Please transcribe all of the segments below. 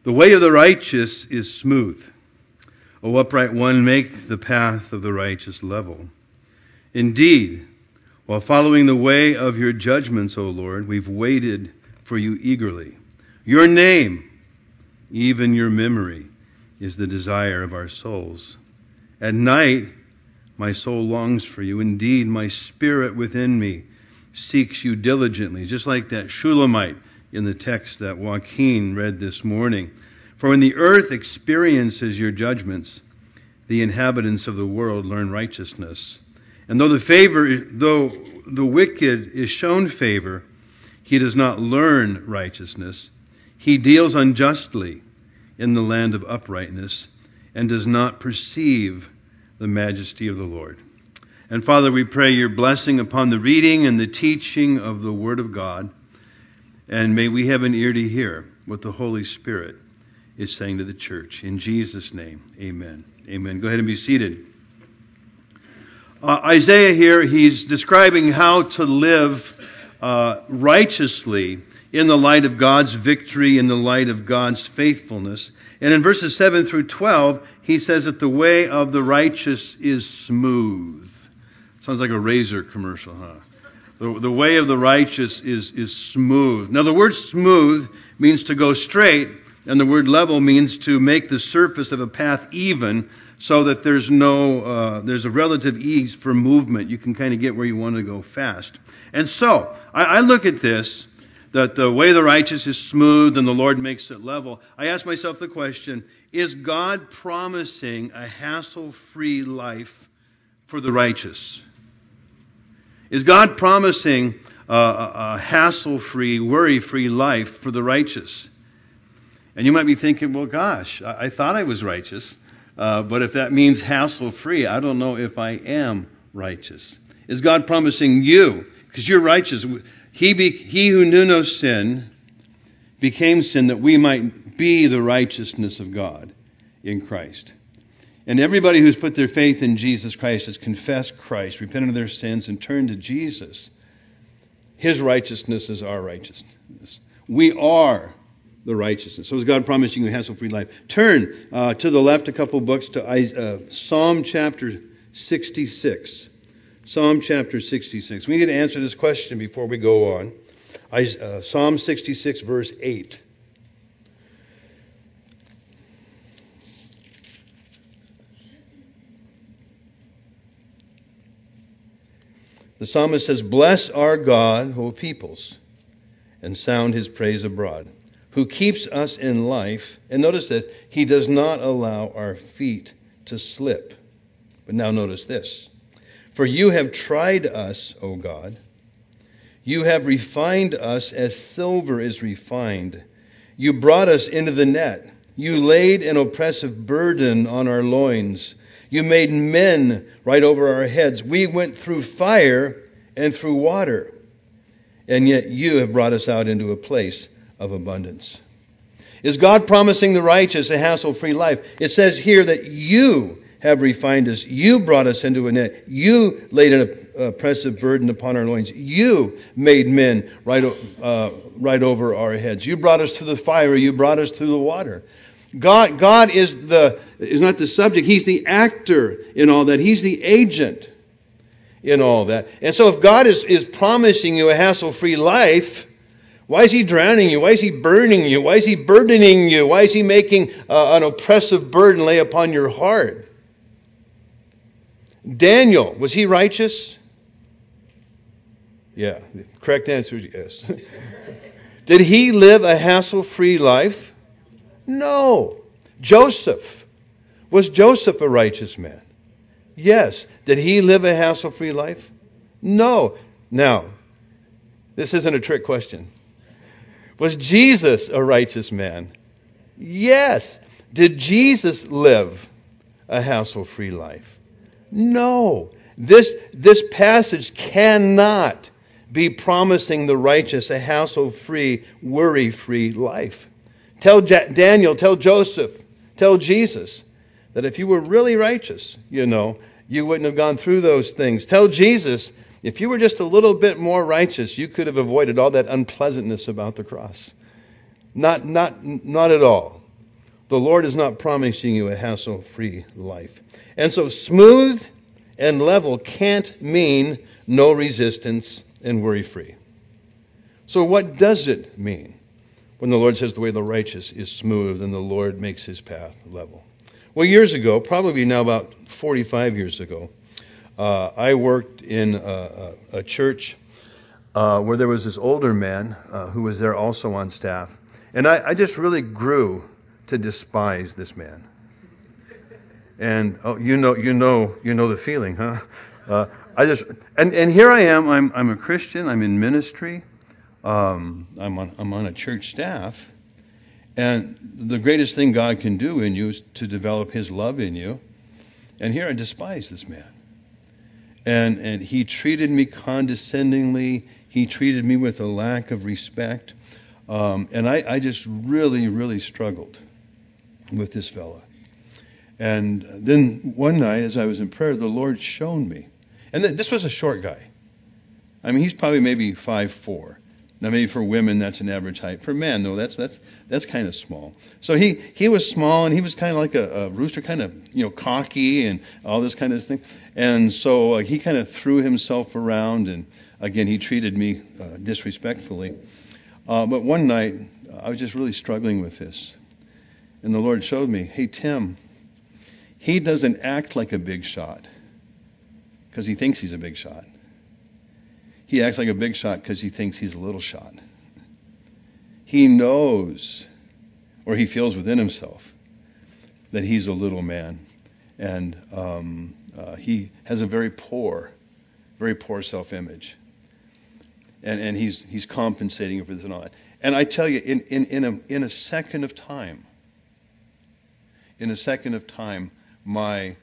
The way of the righteous is smooth. O upright one, make the path of the righteous level. Indeed, while following the way of your judgments, O Lord, we've waited for you eagerly. Your name, even your memory, is the desire of our souls. At night, my soul longs for you. Indeed, my spirit within me seeks you diligently, just like that Shulamite in the text that Joaquin read this morning. For when the earth experiences your judgments, the inhabitants of the world learn righteousness. And though the wicked is shown favor, he does not learn righteousness. He deals unjustly in the land of uprightness and does not perceive the majesty of the Lord. And Father, we pray your blessing upon the reading and the teaching of the Word of God. And may we have an ear to hear what the Holy Spirit is saying to the church. In Jesus' name, amen. Amen. Go ahead and be seated. Isaiah here, he's describing how to live righteously in the light of God's victory, in the light of God's faithfulness. And in verses 7 through 12, he says that the way of the righteous is smooth. Sounds like a razor commercial, huh? The way of the righteous is smooth. Now, the word smooth means to go straight, and the word level means to make the surface of a path even so that there's a relative ease for movement. You can kind of get where you want to go fast. And so, I look at this, that the way of the righteous is smooth and the Lord makes it level. I ask myself the question, is God promising a hassle-free life for the righteous? Is God promising a hassle-free, worry-free life for the righteous? And you might be thinking, well, gosh, I thought I was righteous, but if that means hassle-free, I don't know if I am righteous. Is God promising you, because you're righteous, He who knew no sin became sin that we might be the righteousness of God in Christ. And everybody who's put their faith in Jesus Christ has confessed Christ, repented of their sins, and turned to Jesus. His righteousness is our righteousness. We are the righteousness. So is God promising you a hassle-free life? Turn to the left a couple books to Psalm chapter 66. Psalm chapter 66. We need to answer this question before we go on. Psalm 66, verse 8. The psalmist says, "Bless our God, O peoples, and sound his praise abroad, who keeps us in life." And notice that he does not allow our feet to slip. But now notice this. "For you have tried us, O God. You have refined us as silver is refined. You brought us into the net. You laid an oppressive burden on our loins. You made men right over our heads. We went through fire and through water. And yet you have brought us out into a place of abundance." Is God promising the righteous a hassle-free life? It says here that you have refined us. You brought us into a net. You laid an oppressive burden upon our loins. You made men right over our heads. You brought us through the fire. You brought us through the water. God is not the subject. He's the actor in all that. He's the agent in all that. And so if God is promising you a hassle-free life, why is He drowning you? Why is He burning you? Why is He burdening you? Why is He making an oppressive burden lay upon your heart? Daniel, was he righteous? Yeah, the correct answer is yes. Did he live a hassle-free life? No. Joseph, was Joseph a righteous man? Yes. Did he live a hassle-free life? No. Now, this isn't a trick question. Was Jesus a righteous man? Yes. Did Jesus live a hassle-free life? No. This passage cannot be promising the righteous a hassle-free, worry-free life. Tell Daniel, tell Joseph, tell Jesus that if you were really righteous, you wouldn't have gone through those things. Tell Jesus, if you were just a little bit more righteous, you could have avoided all that unpleasantness about the cross. Not at all. The Lord is not promising you a hassle-free life. And so smooth and level can't mean no resistance and worry-free. So what does it mean when the Lord says the way of the righteous is smooth and the Lord makes his path level? Well, years ago, probably now about 45 years ago, I worked in a church where there was this older man who was there also on staff. And I just really grew to despise this man. And you know the feeling, huh? And here I am. I'm a Christian. I'm in ministry. I'm on a church staff. And the greatest thing God can do in you is to develop His love in you. And here I despise this man. And he treated me condescendingly. He treated me with a lack of respect. And I just really, really struggled with this fella. And then one night, as I was in prayer, the Lord showed me. And this was a short guy. I mean, he's probably maybe 5'4". Now, maybe for women, that's an average height. For men, though, that's kind of small. So he was small, and he was kind of like a rooster, kind of cocky and all this kind of thing. And so he kind of threw himself around, and again, he treated me disrespectfully. But one night, I was just really struggling with this. And the Lord showed me, hey, Tim, he doesn't act like a big shot because he thinks he's a big shot. He acts like a big shot because he thinks he's a little shot. He knows, or he feels within himself, that he's a little man. And he has a very poor self-image. And he's compensating for this and all that. And I tell you, in a second of time, my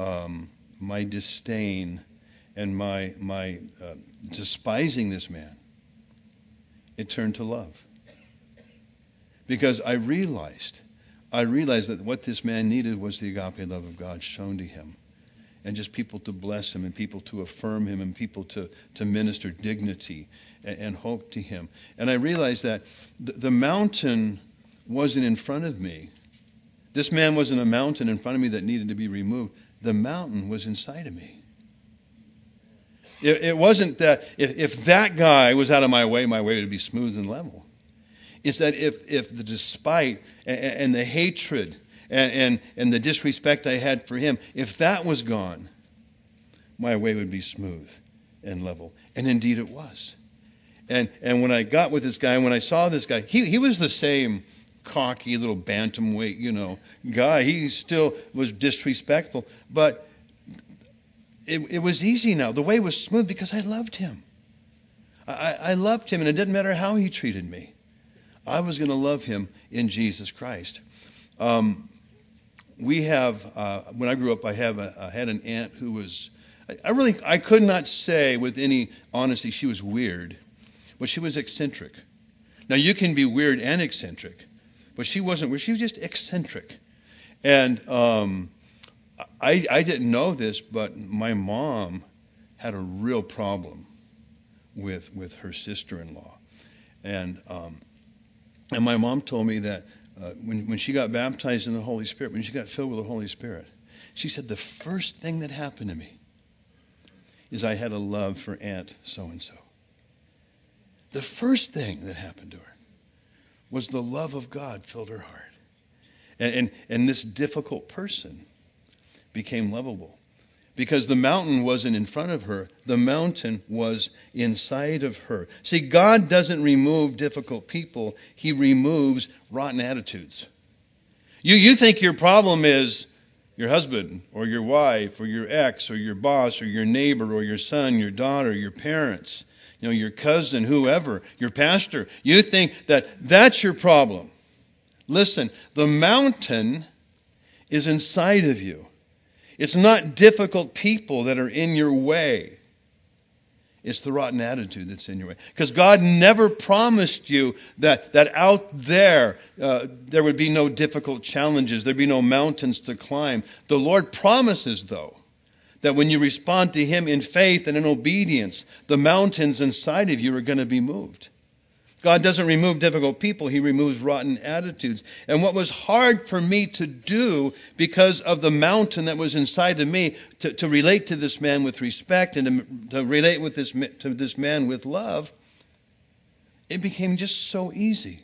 disdain and my despising this man, it turned to love. Because I realized that what this man needed was the agape love of God shown to him. And just people to bless him, and people to affirm him, and people to minister dignity and hope to him. And I realized that the mountain wasn't in front of me. This man wasn't a mountain in front of me that needed to be removed. The mountain was inside of me. It wasn't that if that guy was out of my way would be smooth and level. It's that if the despite and the hatred and the disrespect I had for him, if that was gone, my way would be smooth and level. And indeed it was. And when I got with this guy, when I saw this guy, he was the same cocky little bantamweight, guy. He still was disrespectful. But it was easy now. The way was smooth because I loved him. I loved him, and it didn't matter how he treated me. I was going to love him in Jesus Christ. We have, when I grew up, I had an aunt who was, I could not say with any honesty she was weird, but she was eccentric. Now, you can be weird and eccentric, but she wasn't weird. She was just eccentric. And I didn't know this, but my mom had a real problem with her sister-in-law. And my mom told me that when she got baptized in the Holy Spirit, when she got filled with the Holy Spirit, she said the first thing that happened to me is I had a love for Aunt so-and-so. The first thing that happened to her was the love of God filled her heart. And this difficult person became lovable. Because the mountain wasn't in front of her. The mountain was inside of her. See, God doesn't remove difficult people. He removes rotten attitudes. You think your problem is your husband or your wife or your ex or your boss or your neighbor or your son, your daughter, your parents, your cousin, whoever, your pastor. You think that that's your problem. Listen, the mountain is inside of you. It's not difficult people that are in your way. It's the rotten attitude that's in your way. Because God never promised you that out there would be no difficult challenges. There'd be no mountains to climb. The Lord promises, though, that when you respond to Him in faith and in obedience, the mountains inside of you are going to be moved. God doesn't remove difficult people. He removes rotten attitudes. And what was hard for me to do because of the mountain that was inside of me, to relate to this man with respect and to relate with to this man with love, it became just so easy.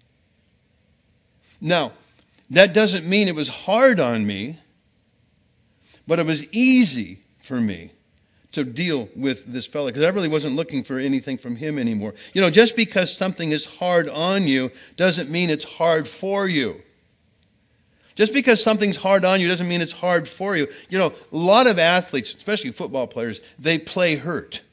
Now, that doesn't mean it was hard on me, but it was easy for me to deal with this fellow, because I really wasn't looking for anything from him anymore. Just because something is hard on you doesn't mean it's hard for you. Just because something's hard on you doesn't mean it's hard for you. A lot of athletes, especially football players, they play hurt.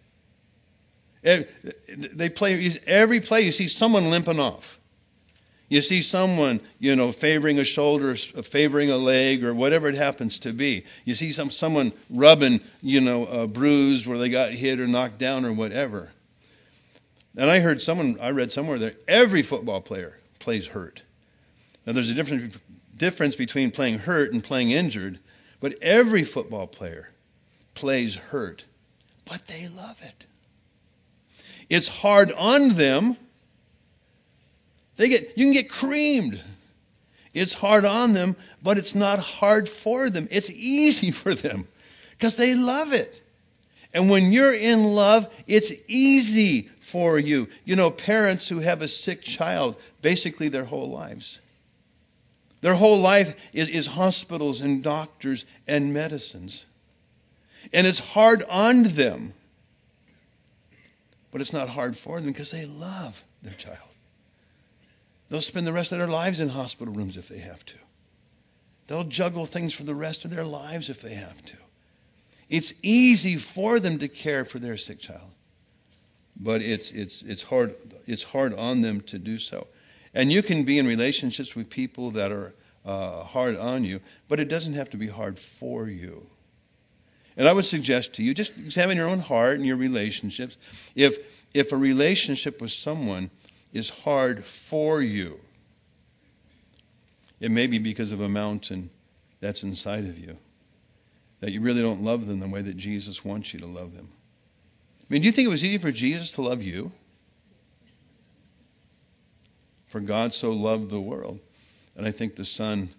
They play every play. You see someone limping off. You see someone, favoring a shoulder, favoring a leg, or whatever it happens to be. You see someone rubbing, a bruise where they got hit or knocked down or whatever. And I read somewhere that every football player plays hurt. Now there's a difference between playing hurt and playing injured, but every football player plays hurt. But they love it. It's hard on them. You can get creamed. It's hard on them, but it's not hard for them. It's easy for them because they love it. And when you're in love, it's easy for you. Parents who have a sick child, basically their whole lives. Their whole life is hospitals and doctors and medicines. And it's hard on them, but it's not hard for them because they love their child. They'll spend the rest of their lives in hospital rooms if they have to. They'll juggle things for the rest of their lives if they have to. It's easy for them to care for their sick child, but it's hard on them to do so. And you can be in relationships with people that are hard on you, but it doesn't have to be hard for you. And I would suggest to you, just examine your own heart and your relationships. If a relationship with someone is hard for you, it may be because of a mountain that's inside of you, that you really don't love them the way that Jesus wants you to love them. Do you think it was easy for Jesus to love you? For God so loved the world. And I think the Son,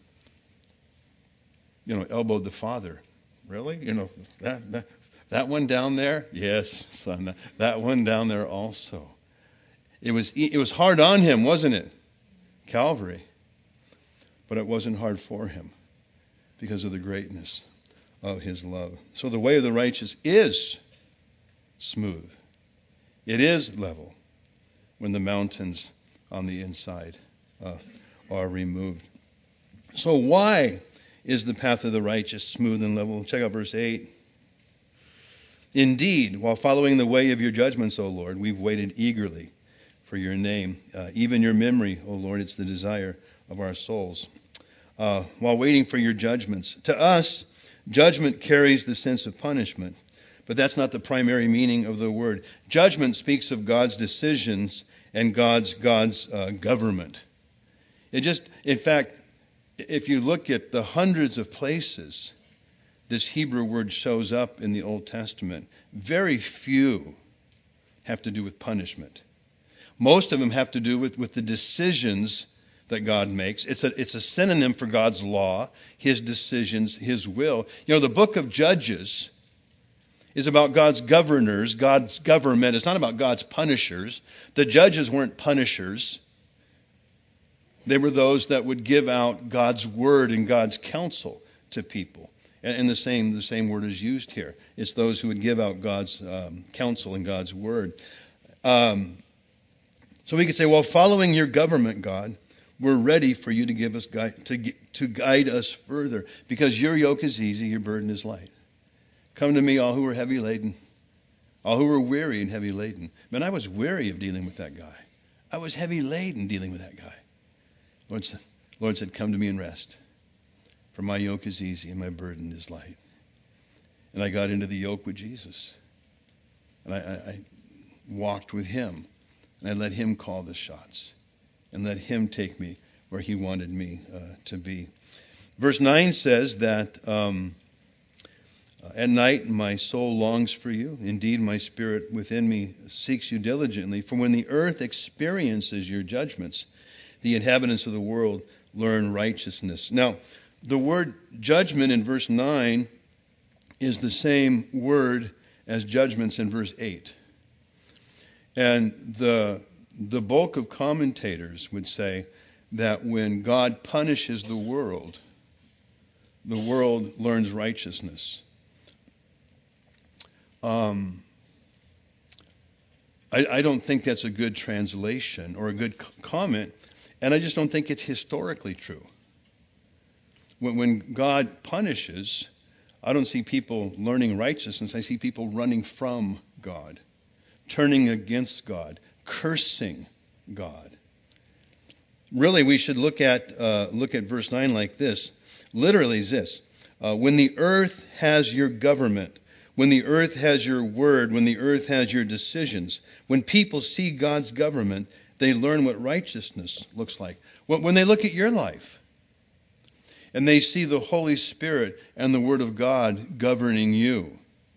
elbowed the Father. Really? That one down there? Yes, Son. That one down there also. It was hard on him, wasn't it? Calvary. But it wasn't hard for him because of the greatness of his love. So the way of the righteous is smooth. It is level when the mountains on the inside are removed. So why is the path of the righteous smooth and level? Check out verse 8. Indeed, while following the way of your judgments, O Lord, we've waited eagerly for your name. Even your memory, O Lord, it's the desire of our souls. While waiting for your judgments. To us, judgment carries the sense of punishment, but that's not the primary meaning of the word. Judgment speaks of God's decisions and God's government. In fact, if you look at the hundreds of places this Hebrew word shows up in the Old Testament, very few have to do with punishment. Most of them have to do with the decisions that God makes. It's a synonym for God's law, his decisions, his will. The book of Judges is about God's governors, God's government. It's not about God's punishers. The judges weren't punishers. They were those that would give out God's word and God's counsel to people. And the same word is used here. It's those who would give out God's counsel and God's word. So we could say, well, following your government, God, we're ready for you to give us to guide us further, because your yoke is easy, your burden is light. Come to me, all who are heavy laden, all who are weary and heavy laden. Man, I was weary of dealing with that guy. I was heavy laden dealing with that guy. Lord said, come to me and rest, for my yoke is easy and my burden is light. And I got into the yoke with Jesus, and I walked with him, and I let him call the shots, and let him take me where he wanted me to be. Verse 9 says that At night my soul longs for you. Indeed, my spirit within me seeks you diligently. For when the earth experiences your judgments, the inhabitants of the world learn righteousness. Now, the word judgment in verse 9 is the same word as judgments in verse 8. And the bulk of commentators would say that when God punishes the world learns righteousness. I don't think that's a good translation or a good comment, and I just don't think it's historically true. When God punishes, I don't see people learning righteousness. I see people running from God, turning against God, cursing God. Really, we should look at verse 9 like this. Literally is this. When the earth has your government, when the earth has your word, when the earth has your decisions, when people see God's government, they learn what righteousness looks like. When they look at your life and they see the Holy Spirit and the Word of God governing you,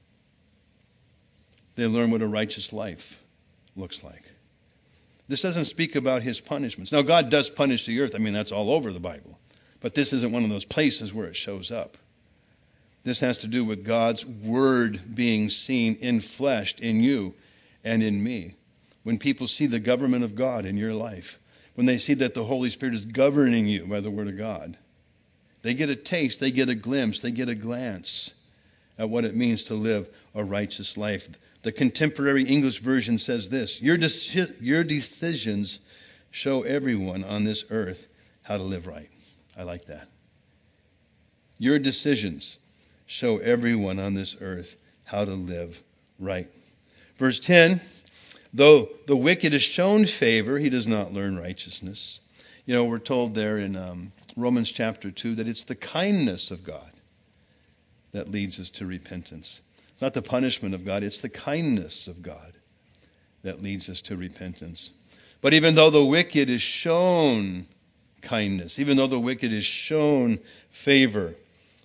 they learn what a righteous life looks like. This doesn't speak about his punishments. Now, God does punish the earth. I mean, that's all over the Bible. But this isn't one of those places where it shows up. This has to do with God's Word being seen infleshed in you and in me. When people see the government of God in your life, when they see that the Holy Spirit is governing you by the Word of God, they get a taste, they get a glimpse, they get a glance at what it means to live a righteous life. The contemporary English version says this: your decisions show everyone on this earth how to live right. I like that. Your decisions show everyone on this earth how to live right. Verse 10, though the wicked is shown favor, he does not learn righteousness. You know, we're told there in Romans chapter 2 that it's the kindness of God that leads us to repentance. It's not the punishment of God, it's the kindness of God that leads us to repentance. But even though the wicked is shown kindness, even though the wicked is shown favor,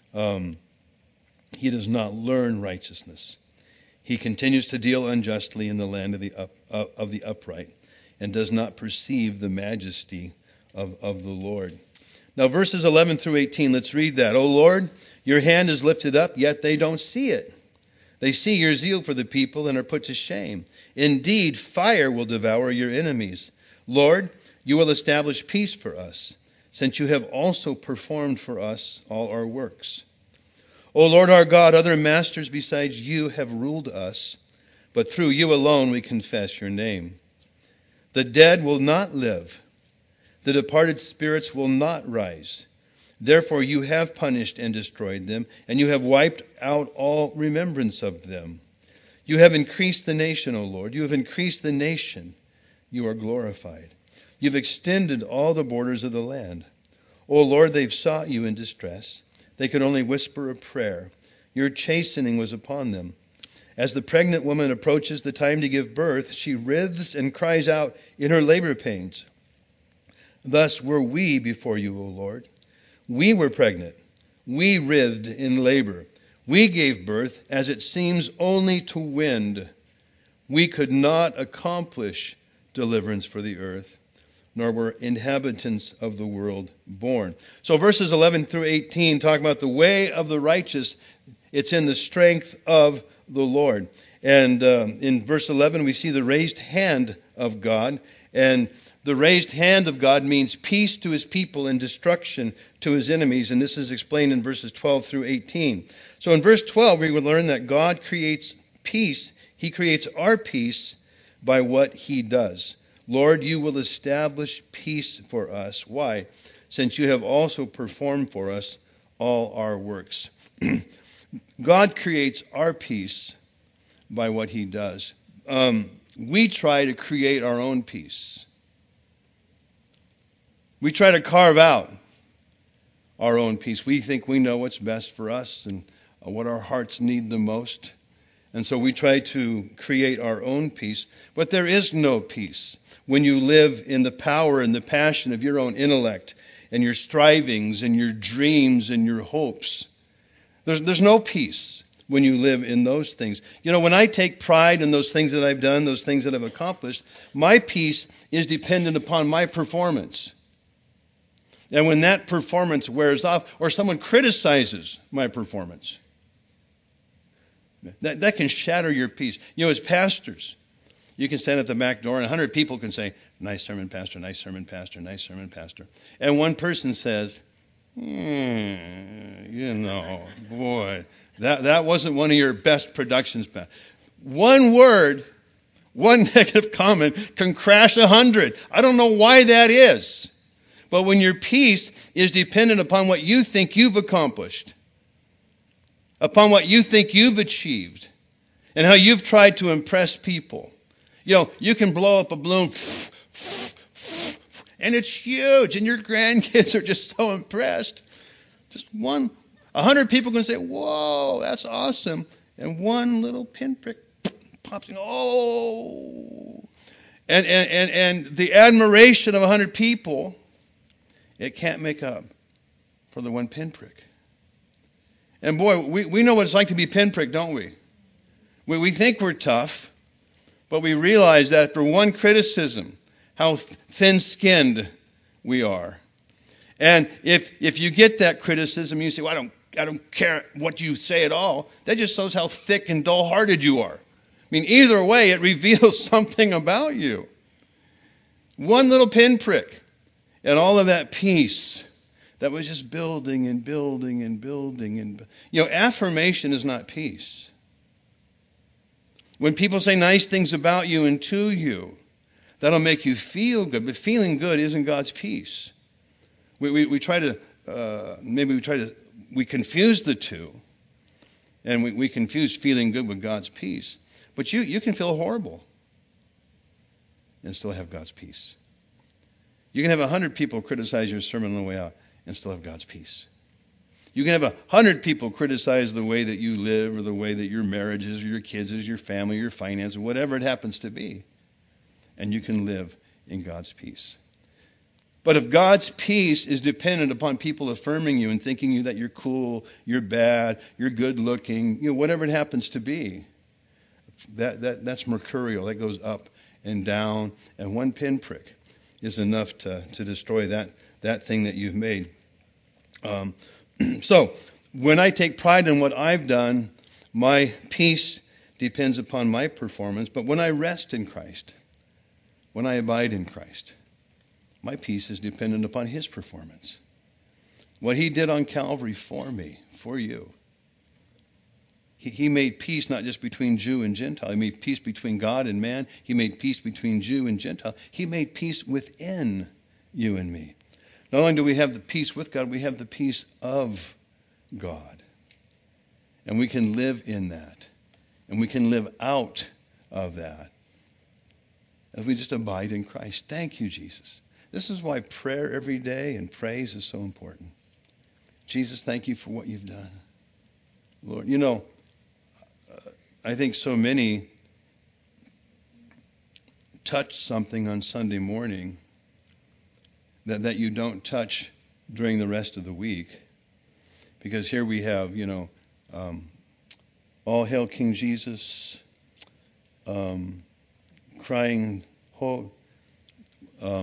he does not learn righteousness. He continues to deal unjustly in the land of the upright and does not perceive the majesty of the Lord. Now, verses 11 through 18, let's read that. O Lord, your hand is lifted up, yet they don't see it. They see your zeal for the people and are put to shame. Indeed, fire will devour your enemies. Lord, you will establish peace for us, since you have also performed for us all our works. O Lord our God, other masters besides you have ruled us, but through you alone we confess your name. The dead will not live. The departed spirits will not rise. Therefore you have punished and destroyed them, and you have wiped out all remembrance of them. You have increased the nation, O Lord. You have increased the nation. You are glorified. You've extended all the borders of the land. O Lord, they've sought you in distress. They could only whisper a prayer. Your chastening was upon them. As the pregnant woman approaches the time to give birth, she writhes and cries out in her labor pains. Thus were we before you, O Lord. We were pregnant. We writhed in labor. We gave birth, as it seems, only to wind. We could not accomplish deliverance for the earth, nor were inhabitants of the world born. So verses 11 through 18 talk about the way of the righteous. It's in the strength of the Lord. And in verse 11, we see the raised hand of God. And the raised hand of God means peace to his people and destruction to his enemies. And this is explained in verses 12 through 18. So in verse 12, we would learn that God creates peace. He creates our peace by what he does. Lord, you will establish peace for us. Why? Since you have also performed for us all our works. God creates our peace by what he does. We try to create our own peace. We try to carve out our own peace. We think we know what's best for us and what our hearts need the most. And so we try to create our own peace. But there is no peace when you live in the power and the passion of your own intellect and your strivings and your dreams and your hopes. There's no peace when you live in those things. You know, when I take pride in those things that I've done, those things that I've accomplished, my peace is dependent upon my performance. And when that performance wears off, or someone criticizes my performance, that can shatter your peace. You know, as pastors, you can stand at the back door and 100 people can say, nice sermon, pastor, nice sermon, pastor, nice sermon, pastor. And one person says, you know, boy, that wasn't one of your best productions. One word, one negative comment can crash 100. I don't know why that is. But when your peace is dependent upon what you think you've accomplished, upon what you think you've achieved, and how you've tried to impress people. You know, you can blow up a balloon, and it's huge, and your grandkids are just so impressed. Just 100 people can say, whoa, that's awesome. And one little pinprick pops in, oh. And the admiration of 100 people, it can't make up for the one pinprick. And boy, we know what it's like to be pinpricked, don't we? We think we're tough, but we realize that after one criticism, how thin-skinned we are. And if you get that criticism, you say, well, I don't care what you say at all. That just shows how thick and dull-hearted you are. I mean, either way, it reveals something about you. One little pinprick, and all of that peace that was just building and building and building. And you know, affirmation is not peace. When people say nice things about you and to you, that'll make you feel good. But feeling good isn't God's peace. We confuse the two. And we confuse feeling good with God's peace. But you can feel horrible and still have God's peace. You can have 100 people criticize your sermon on the way out and still have God's peace. You can have 100 people criticize the way that you live or the way that your marriage is, or your kids is, your family, your finances, whatever it happens to be. And you can live in God's peace. But if God's peace is dependent upon people affirming you and thinking you that you're cool, you're bad, you're good looking, you know, whatever it happens to be, that's mercurial. That goes up and down. And one pinprick is enough to destroy that thing that you've made. So when I take pride in what I've done, my peace depends upon my performance. But when I rest in Christ, when I abide in Christ, my peace is dependent upon His performance. What He did on Calvary for me, for you. He made peace not just between Jew and Gentile. He made peace between God and man. He made peace between Jew and Gentile. He made peace within you and me. Not only do we have the peace with God, we have the peace of God. And we can live in that. And we can live out of that as we just abide in Christ. Thank you, Jesus. This is why prayer every day and praise is so important. Jesus, thank you for what you've done. Lord, you know, I think so many touch something on Sunday morning that you don't touch during the rest of the week. Because here we have, you know, all hail King Jesus, crying, all hail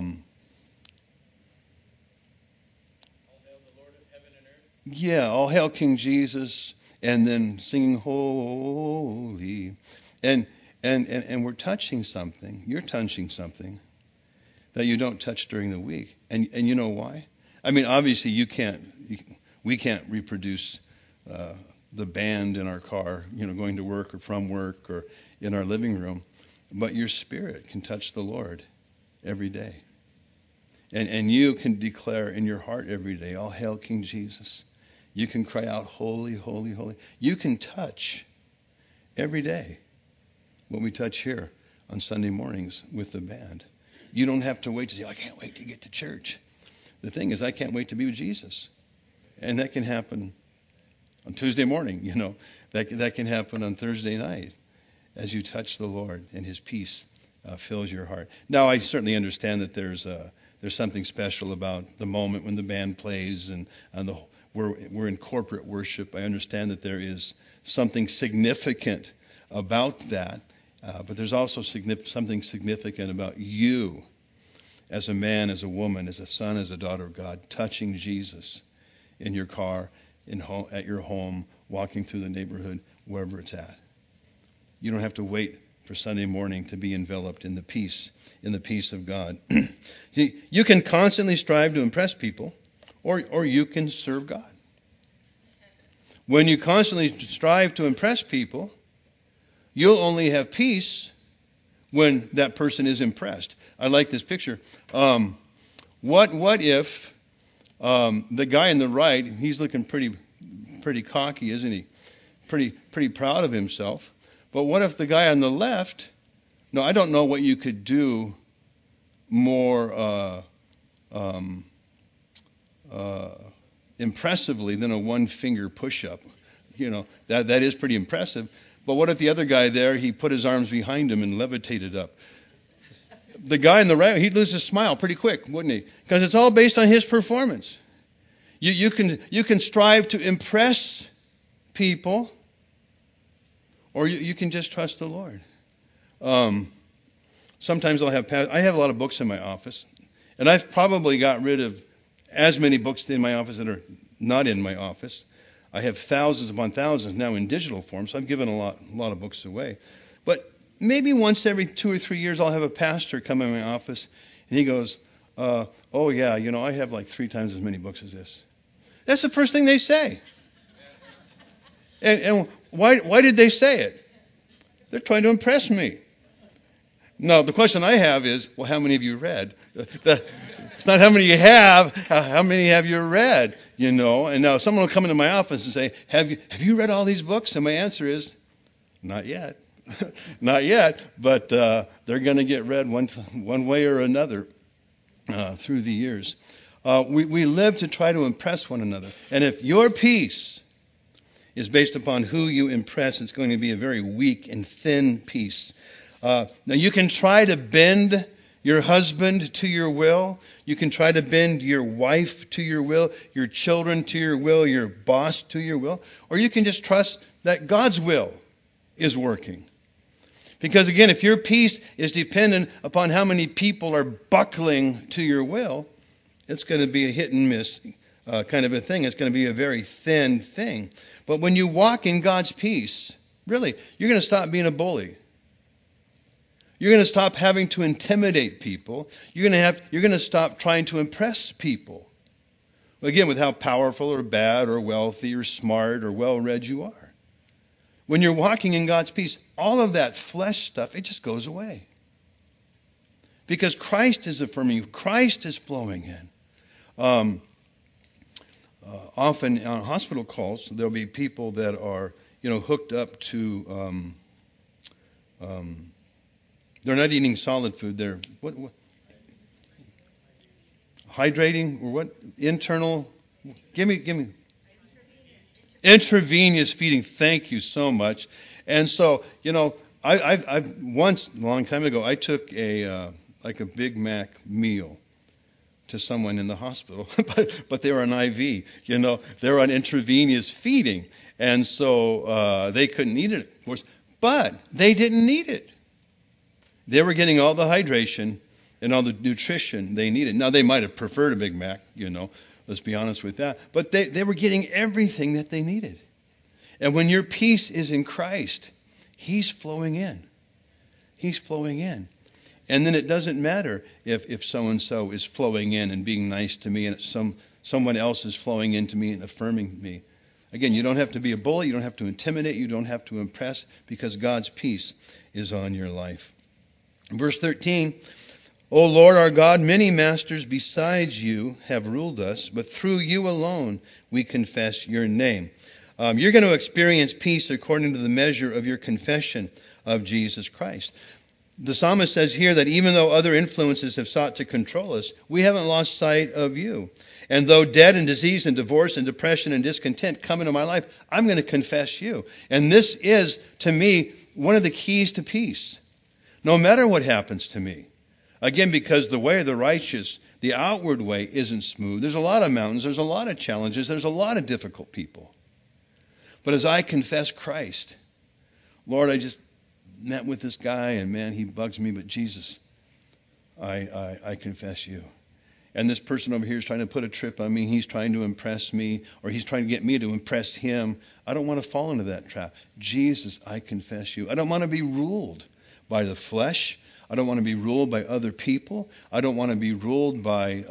the Lord of heaven and earth. Yeah, all hail King Jesus, and then singing holy. And we're touching something, you're touching something that you don't touch during the week. And you know why? I mean, obviously we can't reproduce the band in our car, you know, going to work or from work or in our living room. But your spirit can touch the Lord every day. And you can declare in your heart every day, all hail King Jesus. You can cry out, holy, holy, holy. You can touch every day what we touch here on Sunday mornings with the band. You don't have to wait to say, I can't wait to get to church. The thing is, I can't wait to be with Jesus. And that can happen on Tuesday morning, you know. That can happen on Thursday night as you touch the Lord and His peace fills your heart. Now, I certainly understand that there's there's something special about the moment when the band plays and we're in corporate worship. I understand that there is something significant about that, but there's also something significant about you as a man, as a woman, as a son, as a daughter of God, touching Jesus in your car, at your home, walking through the neighborhood, wherever it's at. You don't have to wait for Sunday morning to be enveloped in the peace of God. You can constantly strive to impress people, or you can serve God. When you constantly strive to impress people, you'll only have peace when that person is impressed. I like this picture. What if the guy on the right, he's looking pretty cocky, isn't he? Pretty proud of himself. But what if the guy on the left? No, I don't know what you could do more impressively than a one-finger push-up. You know, that is pretty impressive. But what if the other guy there, he put his arms behind him and levitated up? The guy on the right, he'd lose his smile pretty quick, wouldn't he? Because it's all based on his performance. You can strive to impress people, or you can just trust the Lord. Sometimes I have a lot of books in my office, and I've probably got rid of as many books in my office that are not in my office. I have thousands upon thousands now in digital form, so I've given a lot of books away. But maybe once every 2 or 3 years, I'll have a pastor come in my office, and he goes, "Oh yeah, I have like 3 times as many books as this." That's the first thing they say. And why did they say it? They're trying to impress me. No, the question I have is, well, how many have you read? It's not how many you have. How many have you read? And now someone will come into my office and say, "Have you read all these books?" And my answer is, not yet. Not yet, but they're going to get read one way or another through the years. We live to try to impress one another. And if your peace is based upon who you impress, it's going to be a very weak and thin peace. Now, you can try to bend your husband to your will. You can try to bend your wife to your will, your children to your will, your boss to your will. Or you can just trust that God's will is working. Because again, if your peace is dependent upon how many people are buckling to your will, it's going to be a hit and miss kind of a thing. It's going to be a very thin thing. But when you walk in God's peace, really, you're going to stop being a bully. You're going to stop having to intimidate people. You're going to stop trying to impress people. Again, with how powerful or bad or wealthy or smart or well-read you are. When you're walking in God's peace, all of that flesh stuff, it just goes away. Because Christ is affirming you. Christ is flowing in. Often on hospital calls, there'll be people that are, hooked up to, they're not eating solid food. They're, what? Hydrating or what? Internal, give me. Intravenous feeding. Thank you so much. And so, I've once, a long time ago, I took a Big Mac meal to someone in the hospital, but they were on IV. They were on intravenous feeding, and so they couldn't eat it, of course. But they didn't need it. They were getting all the hydration and all the nutrition they needed. Now, they might have preferred a Big Mac, let's be honest with that. But they were getting everything that they needed. And when your peace is in Christ, He's flowing in. He's flowing in. And then it doesn't matter if so-and-so is flowing in and being nice to me and someone else is flowing into me and affirming me. Again, you don't have to be a bully. You don't have to intimidate. You don't have to impress, because God's peace is on your life. Verse 13, "O Lord our God, many masters besides you have ruled us, but through you alone we confess your name." You're going to experience peace according to the measure of your confession of Jesus Christ. The psalmist says here that even though other influences have sought to control us, we haven't lost sight of you. And though death and disease and divorce and depression and discontent come into my life, I'm going to confess you. And this is, to me, one of the keys to peace. No matter what happens to me. Again, because the way of the righteous, The outward way isn't smooth. There's a lot of mountains. There's a lot of challenges. There's a lot of difficult people. But as I confess Christ, Lord, I just met with this guy, and man, he bugs me, but Jesus, I confess you. And this person over here is trying to put a trip on me. He's trying to impress me, or he's trying to get me to impress him. I don't want to fall into that trap. Jesus, I confess you. I don't want to be ruled by the flesh. I don't want to be ruled by other people. I don't want to be ruled by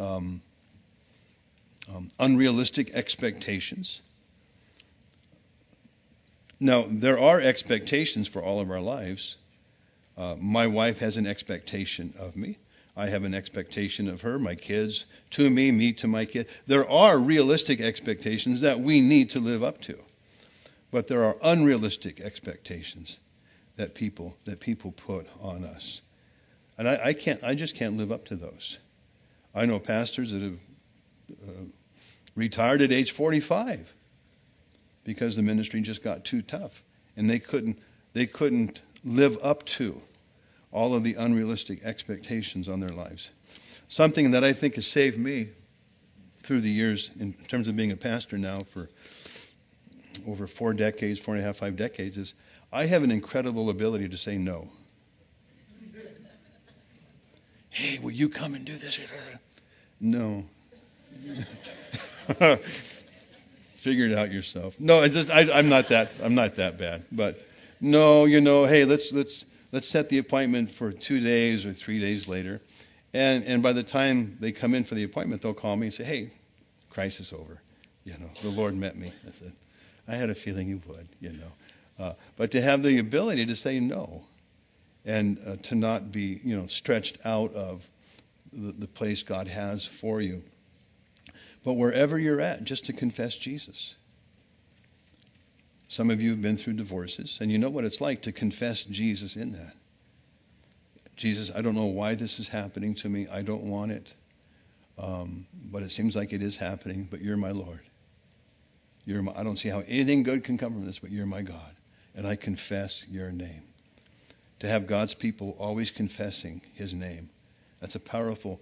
unrealistic expectations. Now, there are expectations for all of our lives. My wife has an expectation of me. I have an expectation of her, my kids to me, me to my kid. There are realistic expectations that we need to live up to. But there are unrealistic expectations that people put on us. And I just can't live up to those. I know pastors that have retired at age 45 because the ministry just got too tough, and they couldn't live up to all of the unrealistic expectations on their lives. Something that I think has saved me through the years in terms of being a pastor now for over 4 decades, 4.5, 5 decades, is I have an incredible ability to say no. Hey, will you come and do this? No. Figure it out yourself. No, I'm not that bad. But no, hey, let's set the appointment for 2 days or 3 days later. And by the time they come in for the appointment, they'll call me and say, hey, crisis over. The Lord met me. I said, I had a feeling you would, But to have the ability to say no and to not be, stretched out of the place God has for you. But wherever you're at, just to confess Jesus. Some of you have been through divorces, and you know what it's like to confess Jesus in that. Jesus, I don't know why this is happening to me. I don't want it. But it seems like it is happening, but you're my Lord. I don't see how anything good can come from this, but you're my God. And I confess your name. To have God's people always confessing his name, that's a powerful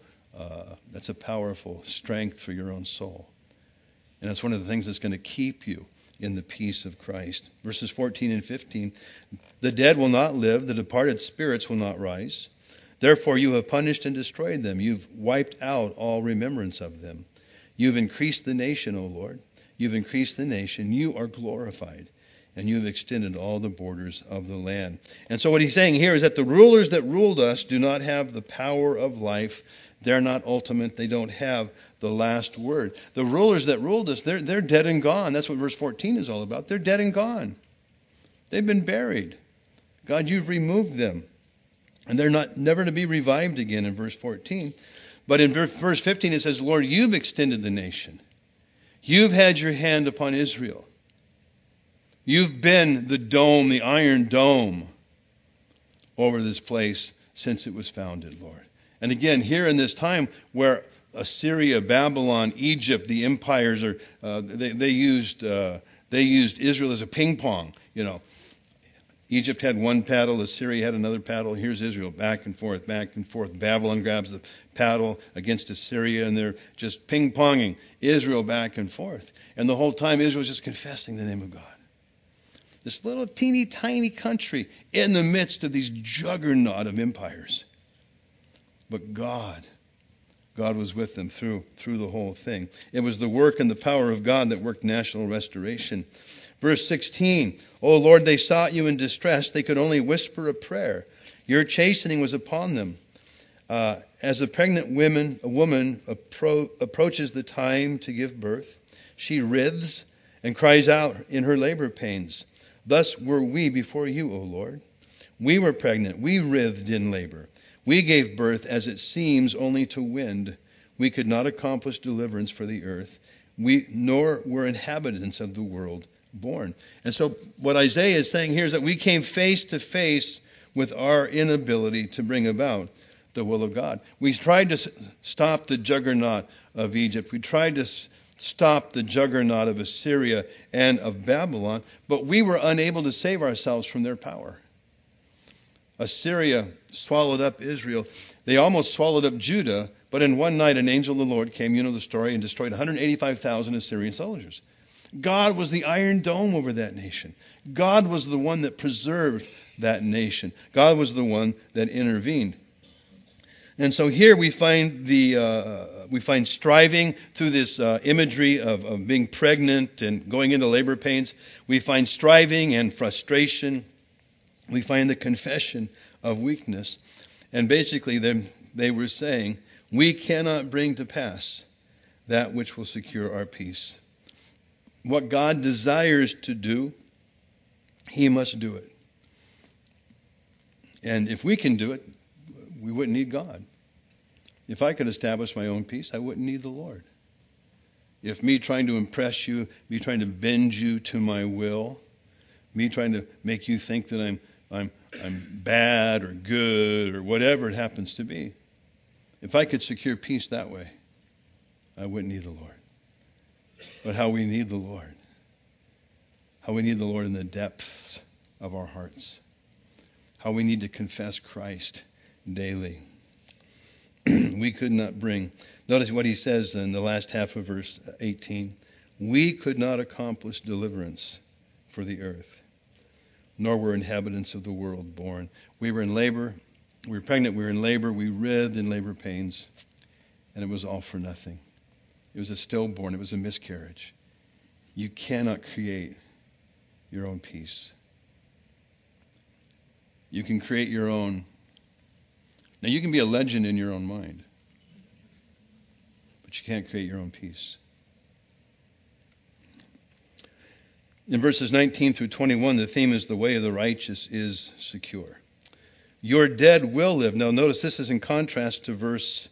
strength for your own soul. And that's one of the things that's going to keep you in the peace of Christ. Verses 14 and 15, the dead will not live, the departed spirits will not rise. Therefore you have punished and destroyed them. You've wiped out all remembrance of them. You've increased the nation, O Lord. You've increased the nation. You are glorified. And you've extended all the borders of the land. And so what he's saying here is that the rulers that ruled us do not have the power of life. They're not ultimate. They don't have the last word. The rulers that ruled us, they're dead and gone. That's what verse 14 is all about. They're dead and gone. They've been buried. God, you've removed them. And they're never to be revived again in verse 14. But in verse 15 it says, Lord, you've extended the nation. You've had your hand upon Israel. You've been the dome, the iron dome over this place since it was founded, Lord. And again, here in this time where Assyria, Babylon, Egypt, the empires they used Israel as a ping pong. Egypt had one paddle, Assyria had another paddle. Here's Israel, back and forth, back and forth. Babylon grabs the paddle against Assyria, and they're just ping ponging Israel back and forth. And the whole time Israel's just confessing the name of God. This little teeny tiny country in the midst of these juggernaut of empires. But God was with them through the whole thing. It was the work and the power of God that worked national restoration. Verse 16, O Lord, they sought you in distress. They could only whisper a prayer. Your chastening was upon them. As a pregnant woman approaches the time to give birth, she writhes and cries out in her labor pains. Thus were we before you, O Lord. We were pregnant. We writhed in labor. We gave birth, as it seems, only to wind. We could not accomplish deliverance for the earth. Nor were inhabitants of the world born. And so what Isaiah is saying here is that we came face to face with our inability to bring about the will of God. We tried to stop the juggernaut of Egypt. We tried to stop the juggernaut of Assyria and of Babylon, but we were unable to save ourselves from their power. Assyria swallowed up Israel. They almost swallowed up Judah, But in one night, an angel of the Lord came, you know the story, and destroyed 185,000 Assyrian soldiers. God was the iron dome over that nation. God was the one that preserved that nation. God was the one that intervened. And so here we find striving through this imagery of being pregnant and going into labor pains. We find striving and frustration. We find the confession of weakness. And basically they were saying, we cannot bring to pass that which will secure our peace. What God desires to do, He must do it. And if we can do it, we wouldn't need God. If I could establish my own peace, I wouldn't need the Lord. If me trying to impress you, me trying to bend you to my will, me trying to make you think that I'm bad or good or whatever it happens to be, if I could secure peace that way, I wouldn't need the Lord. But how we need the Lord. How we need the Lord in the depths of our hearts. How we need to confess Christ daily. We could not bring. Notice what he says in the last half of verse 18. We could not accomplish deliverance for the earth, nor were inhabitants of the world born. We were in labor. We were pregnant. We were in labor. We writhed in labor pains. And it was all for nothing. It was a stillborn. It was a miscarriage. You cannot create your own peace. You can create your own. Now, you can be a legend in your own mind, but you can't create your own peace. In verses 19 through 21, the theme is the way of the righteous is secure. Your dead will live. Now, notice this is in contrast to verse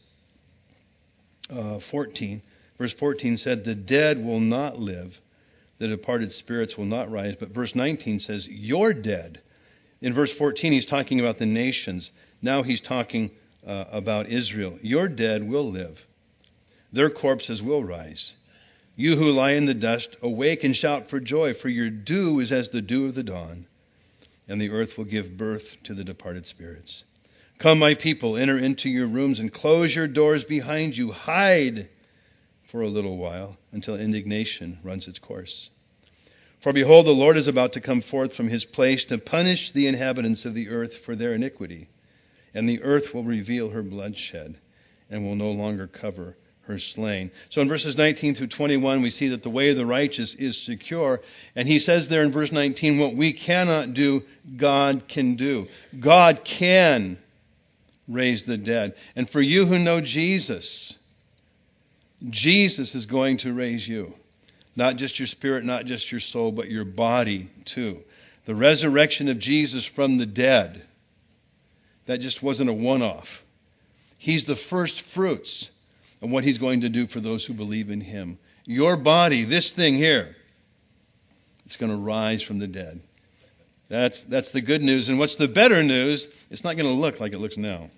14. Verse 14 said, the dead will not live, the departed spirits will not rise. But verse 19 says, you're dead. In verse 14, he's talking about the nations. Now he's talking about Israel. Your dead will live. Their corpses will rise. You who lie in the dust, awake and shout for joy, for your dew is as the dew of the dawn, and the earth will give birth to the departed spirits. Come, my people, enter into your rooms and close your doors behind you. Hide for a little while until indignation runs its course. For behold, the Lord is about to come forth from his place to punish the inhabitants of the earth for their iniquity. And the earth will reveal her bloodshed and will no longer cover her slain. So in verses 19 through 21, we see that the way of the righteous is secure. And he says there in verse 19, what we cannot do, God can do. God can raise the dead. And for you who know Jesus, Jesus is going to raise you. Not just your spirit, not just your soul, but your body too. The resurrection of Jesus from the dead, that just wasn't a one-off. He's the first fruits of what he's going to do for those who believe in him. Your body, this thing here, it's going to rise from the dead. That's the good news. And what's the better news? It's not going to look like it looks now.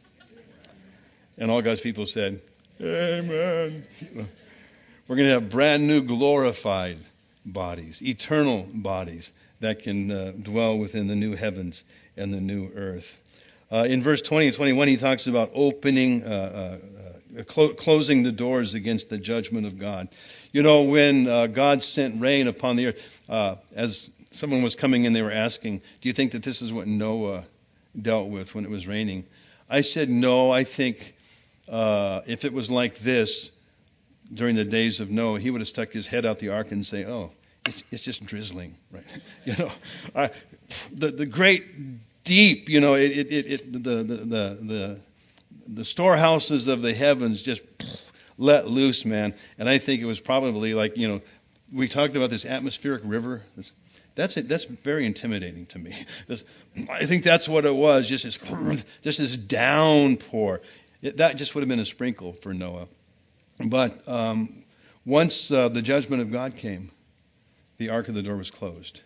And all God's people said, amen. We're going to have brand new glorified bodies, eternal bodies that can dwell within the new heavens and the new earth. In verse 20 and 21, he talks about opening, closing the doors against the judgment of God. You know, when God sent rain upon the earth, as someone was coming in, they were asking, do you think that this is what Noah dealt with when it was raining? I said, no, I think if it was like this, during the days of Noah, he would have stuck his head out the ark and say, "Oh, it's just drizzling, right?" You know, the great deep, you know, the storehouses of the heavens just let loose, man. And I think it was probably like, you know, we talked about this atmospheric river. That's very intimidating to me. I think that's what it was, just this downpour. That just would have been a sprinkle for Noah. But once the judgment of God came, the ark of the door was closed.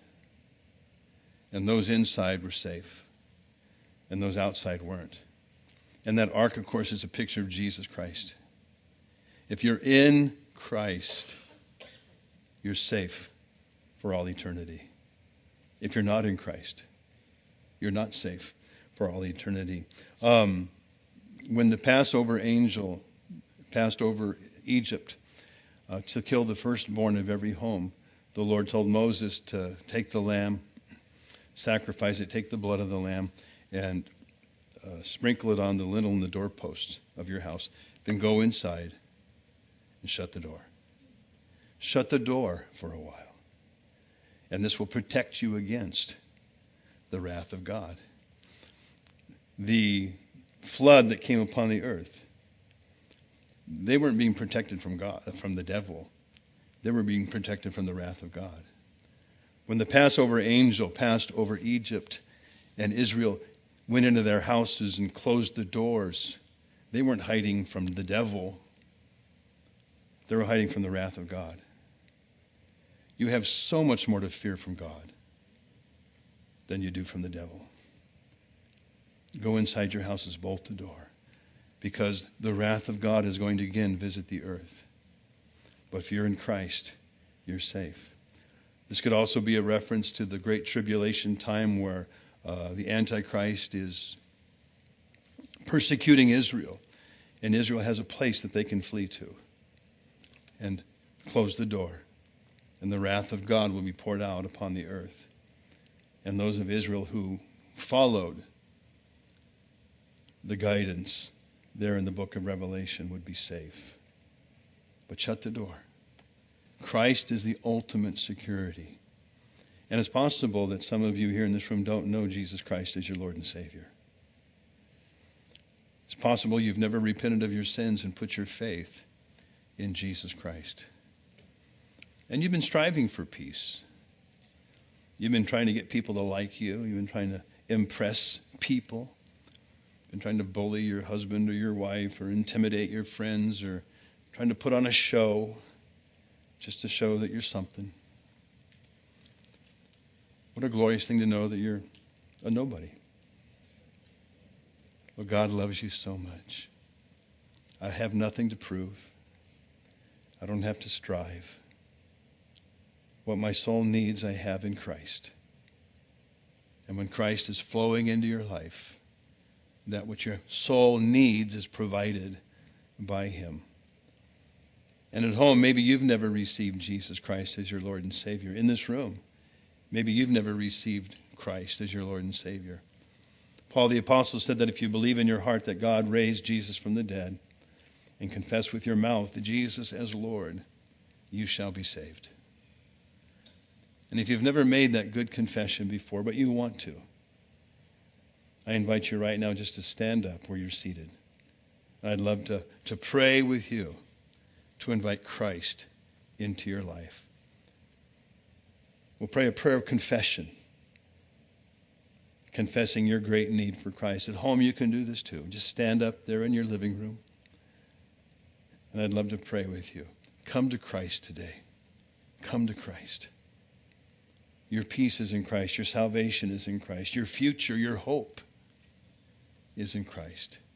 And those inside were safe. And those outside weren't. And that ark, of course, is a picture of Jesus Christ. If you're in Christ, you're safe for all eternity. If you're not in Christ, you're not safe for all eternity. When the Passover angel passed over Egypt to kill the firstborn of every home, the Lord told Moses to take the lamb, sacrifice it, take the blood of the lamb, and sprinkle it on the lintel and the doorposts of your house. Then go inside and shut the door. Shut the door for a while. And this will protect you against the wrath of God. The flood that came upon the earth, they weren't being protected from God, from the devil. They were being protected from the wrath of God. When the Passover angel passed over Egypt and Israel went into their houses and closed the doors, they weren't hiding from the devil. They were hiding from the wrath of God. You have so much more to fear from God than you do from the devil. Go inside your houses, bolt the door, because the wrath of God is going to again visit the earth. But if you're in Christ, you're safe. This could also be a reference to the great tribulation time where the Antichrist is persecuting Israel, and Israel has a place that they can flee to. And close the door, and the wrath of God will be poured out upon the earth. And those of Israel who followed the guidance there in the book of Revelation would be safe. But shut the door. Christ is the ultimate security. And it's possible that some of you here in this room don't know Jesus Christ as your Lord and Savior. It's possible you've never repented of your sins and put your faith in Jesus Christ. And you've been striving for peace. You've been trying to get people to like you. You've been trying to impress people. You've been trying to bully your husband or your wife or intimidate your friends or trying to put on a show just to show that you're something. What a glorious thing to know that you're a nobody. Well, God loves you so much. I have nothing to prove. I don't have to strive. What my soul needs, I have in Christ. And when Christ is flowing into your life, that which your soul needs is provided by Him. And at home, maybe you've never received Jesus Christ as your Lord and Savior. In this room, maybe you've never received Christ as your Lord and Savior. Paul the Apostle said that if you believe in your heart that God raised Jesus from the dead and confess with your mouth Jesus as Lord, you shall be saved. And if you've never made that good confession before, but you want to, I invite you right now just to stand up where you're seated. I'd love to pray with you to invite Christ into your life. We'll pray a prayer of confession, confessing your great need for Christ. At home, you can do this too. Just stand up there in your living room, and I'd love to pray with you. Come to Christ today. Come to Christ. Your peace is in Christ. Your salvation is in Christ. Your future, your hope is in Christ.